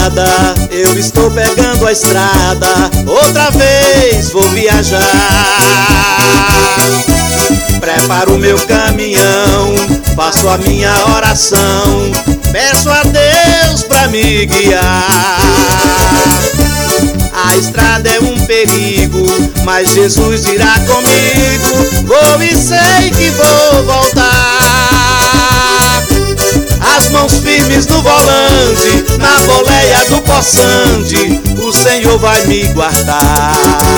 madrugada, eu estou pegando a estrada, outra vez vou viajar. Preparo meu caminhão, faço a minha oração, peço a Deus pra me guiar. A estrada é um perigo, mas Jesus irá comigo. Vou e sei que vou voltar. As mãos firmes no volante, na boleia do poçante, o Senhor vai me guardar.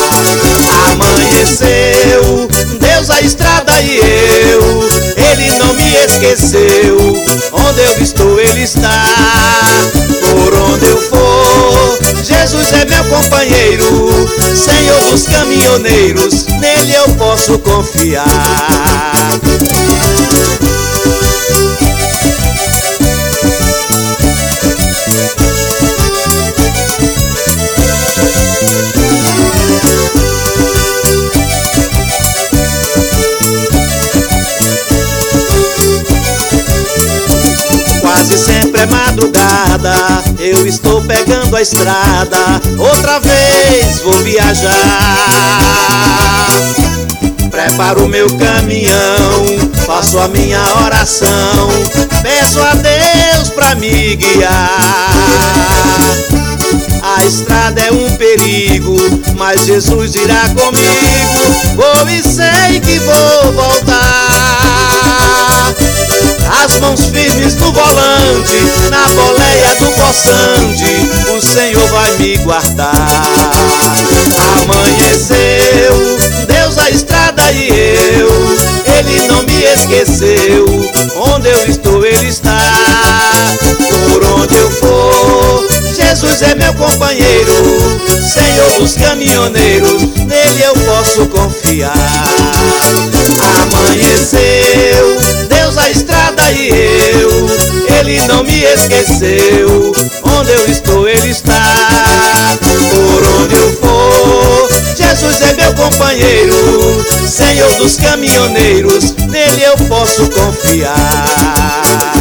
Amanheceu, Deus a estrada e eu, Ele não me esqueceu. Onde eu estou, Ele está. Por onde eu for, Jesus é meu companheiro, Senhor dos caminhoneiros, nele eu posso confiar. Quase sempre é madrugada, eu estou pegando a estrada, outra vez vou viajar. Preparo meu caminhão, faço a minha oração, peço a Deus pra me guiar. A estrada é um perigo, mas Jesus irá comigo. Vou e sei que vou voltar. As mãos firmes no volante, na boleia do poçante, o Senhor vai me guardar. Amanheceu, Deus a estrada e eu, Ele não me esqueceu. Onde eu estou, Ele está. Por onde eu for, Jesus é meu companheiro, Senhor dos caminhoneiros, nele eu posso confiar. Amanheceu, Deus a estrada e eu, Ele não me esqueceu. Onde eu estou, Ele está. Por onde eu for, Jesus é meu companheiro, Senhor dos caminhoneiros, nele eu posso confiar.